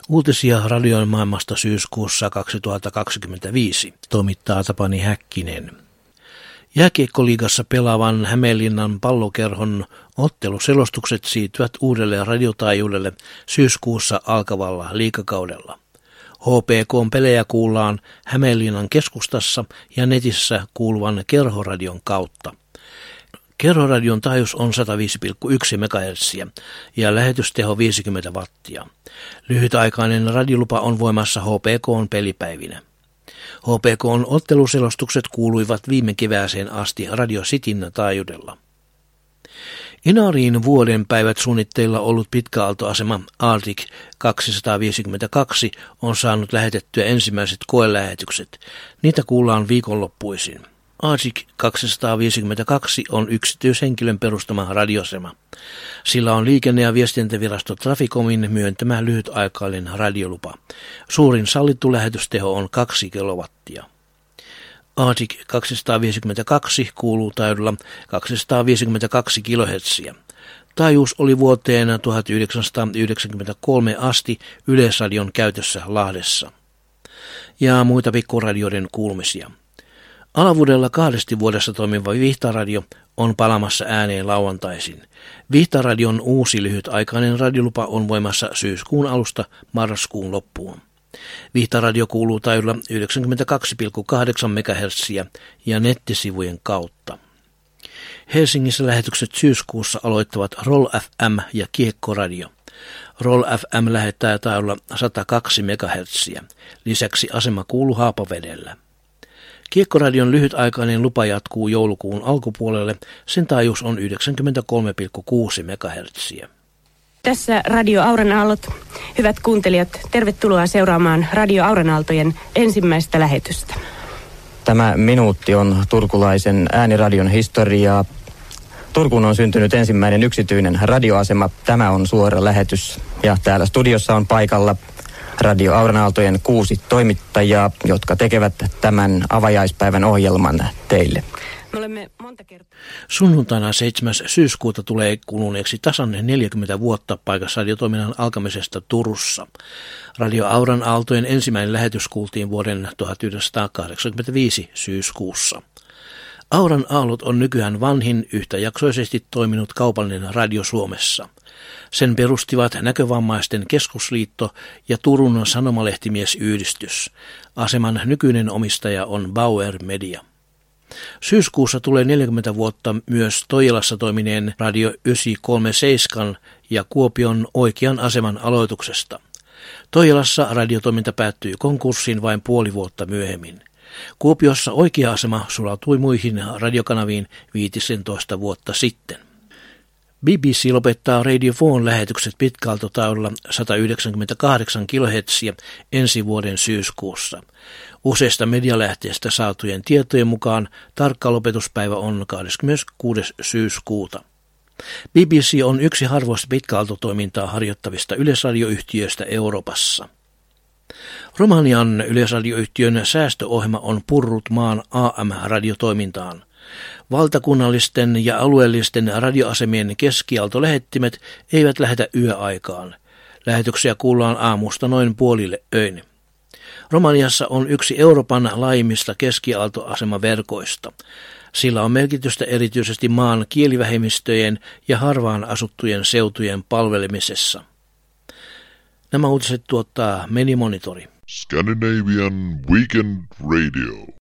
Uutisia radion maailmasta syyskuussa 2025 toimittaa Tapani Häkkinen. Jääkiekkoliigassa pelaavan Hämeenlinnan Pallokerhon otteluselostukset siirtyvät uudelle radiotaajuudelle syyskuussa alkavalla liigakaudella. HPK:n pelejä kuullaan Hämeenlinnan keskustassa ja netissä kuuluvan Kerhoradion kautta. Kerhoradion taajuus on 105,1 MHz ja lähetysteho 50 wattia. Lyhytaikainen radiolupa on voimassa HPK:n pelipäivinä. HPK:n otteluselostukset kuuluivat viime kevääseen asti Radio Cityn taajuudella. Inariin vuoden päivät suunnitteilla ollut pitkäaaltoasema Arctic 252 on saanut lähetettyä ensimmäiset koelähetykset. Niitä kuullaan viikonloppuisin. Arctic 252 on yksityishenkilön perustama radioasema. Sillä on liikenne- ja viestintävirasto Traficomin myöntämä lyhytaikainen radiolupa. Suurin sallittu lähetysteho on 2 kilowattia. Arctic 252 kuuluu taajuudella 252 kHz. Taajuus oli vuoteen 1993 asti Yleisradion käytössä Lahdessa. Ja muita pikkuradioiden kuulumisia. Alavuudella 2 vuodessa toimiva Vihtaradio on palamassa ääneen lauantaisin. Vihtaradion uusi lyhytaikainen radiolupa on voimassa syyskuun alusta marraskuun loppuun. Vihtaradio kuuluu taajuudella 92,8 MHz ja nettisivujen kautta. Helsingissä lähetykset syyskuussa aloittavat Roll FM ja Kiekkoradio. Roll FM lähettää taajuudella 102 MHz. Lisäksi asema kuuluu Haapavedellä. Kiekkoradion lyhytaikainen lupa jatkuu joulukuun alkupuolelle. Sen taajuus on 93,6 MHz. Tässä Radio Auran-aallot. Hyvät kuuntelijat, tervetuloa seuraamaan Radio Auran-aaltojen ensimmäistä lähetystä. Tämä minuutti on turkulaisen ääniradion historiaa. Turkuun on syntynyt ensimmäinen yksityinen radioasema. Tämä on suora lähetys ja täällä studiossa on paikalla Radio Auran-aaltojen 6 toimittajaa, jotka tekevät tämän avajaispäivän ohjelman teille. Sunnuntaina 7. syyskuuta tulee kuluneeksi tasan 40 vuotta paikallisradiotoiminnan alkamisesta Turussa. Radio Auran-aaltojen ensimmäinen lähetys kuultiin vuoden 1985 syyskuussa. Auran-aallot on nykyään vanhin yhtäjaksoisesti toiminut kaupallinen radio Suomessa. Sen perustivat Näkövammaisten keskusliitto ja Turun sanomalehtimiesyhdistys. Aseman nykyinen omistaja on Bauer Media. Syyskuussa tulee 40 vuotta myös Toijalassa toimineen Radio 937 ja Kuopion Oikean aseman aloituksesta. Toijalassa radiotoiminta päättyi konkurssiin vain puoli vuotta myöhemmin. Kuopiossa Oikea asema sulautui muihin radiokanaviin 15 vuotta sitten. BBC lopettaa Radio 4 lähetykset pitkaaltotaajuudella 198 kHz ensi vuoden syyskuussa. Useista medialähteistä saatujen tietojen mukaan tarkka lopetuspäivä on 26. syyskuuta. BBC on yksi harvoista pitkaaltotoimintaa harjoittavista yleisradioyhtiöistä Euroopassa. Romanian yleisradioyhtiön säästöohjelma on purrut maan AM-radiotoimintaan. Valtakunnallisten ja alueellisten radioasemien keskiaaltolähettimet eivät lähetä yöaikaan. Lähetyksiä kuullaan aamusta noin puolille öin. Romaniassa on yksi Euroopan laajimmista keskiaaltoasemaverkoista. Sillä on merkitystä erityisesti maan kielivähemmistöjen ja harvaan asuttujen seutujen palvelemisessa. Nämä uutiset tuottaa Medimonitori. Scandinavian Weekend Radio.